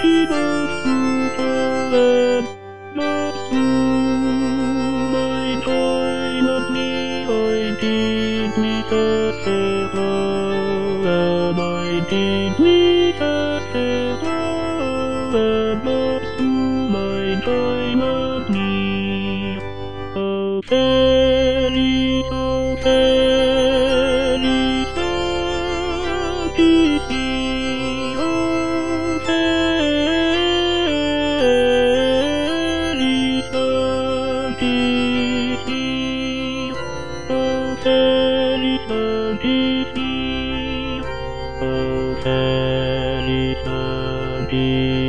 loves to tell loves to my time of me. I did me just a love, I did me just a love, loves to my time of me. Oh, Feliz, oh, Feliz, Feliz, oh, Feliz, Feliz, oh, Feliz, Feliz, oh, Feliz, Feliz.